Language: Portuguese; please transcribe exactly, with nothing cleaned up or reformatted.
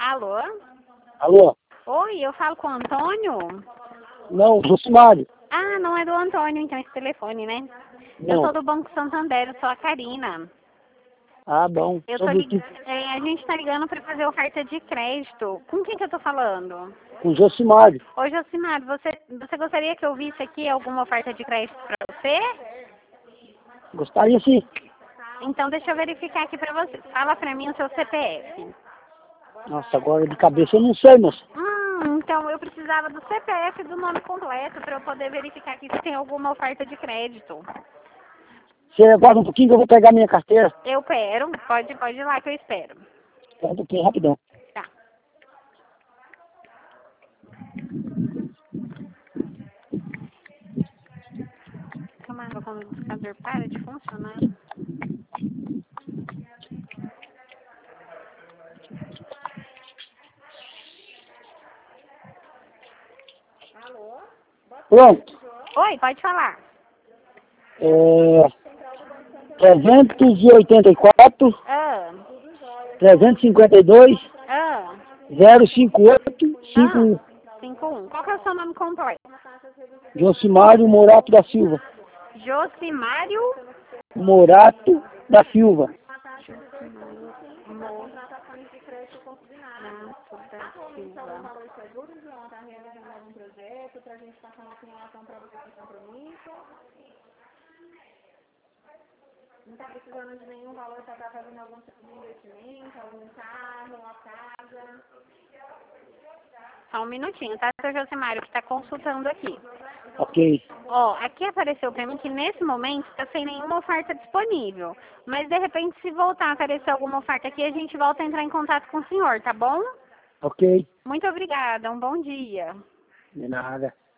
Alô? Alô? Oi, eu falo com o Antônio? Não, Josimário. Ah, não é do Antônio, então, esse telefone, né? Não. Eu sou do Banco Santander, eu sou a Karina. Ah, bom. Eu tô Sobre o lig... que? é, a gente tá ligando para fazer oferta de crédito. Com quem que eu tô falando? Com Josimário. Ô, Josimar, você, você gostaria que eu visse aqui alguma oferta de crédito para você? Gostaria sim. Então, deixa eu verificar aqui para você. Fala para mim o seu C P F. Nossa, agora de cabeça eu não sei, moça. Hum, então eu precisava do C P F e do nome completo para eu poder verificar aqui se tem alguma oferta de crédito. Você aguarda um pouquinho que eu vou pegar minha carteira. Eu quero. Pode, pode ir lá que eu espero. Espera um pouquinho, rapidão. Tá. Calma, quando o buscador para de funcionar. Pronto. Oi, pode falar. É... trezentos e oitenta e quatro, Ah, trezentos e cinquenta e dois, ah, zero cinco oito cinco ah. um. cinco um. Qual que é o seu nome completo? Josimário Morato da Silva. Josimário Morato da Silva. Morato da Silva. Não está precisando de nenhum valor para estar fazendo algum tipo de investimento, algum carro, uma casa. Só um minutinho, tá, seu Josimário, que está consultando aqui. Ok. Ó, aqui apareceu para mim que nesse momento está sem nenhuma oferta disponível. Mas de repente, se voltar a aparecer alguma oferta aqui, a gente volta a entrar em contato com o senhor, tá bom? Ok. Muito obrigada, um bom dia. De nada.